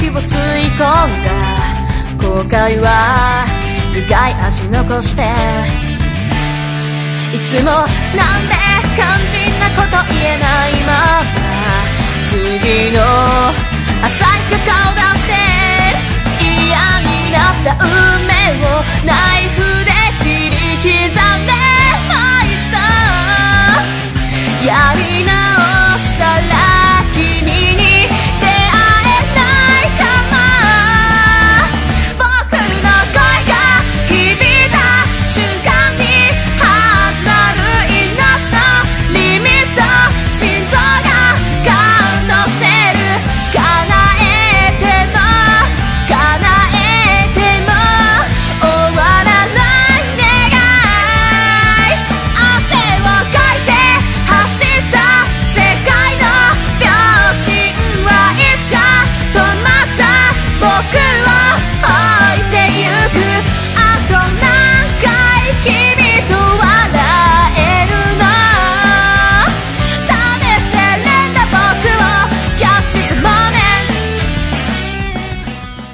を吸い込んだ後悔は苦い味残して、いつもなんで肝心なこと言えないまま次の朝日が顔出して嫌になった運命を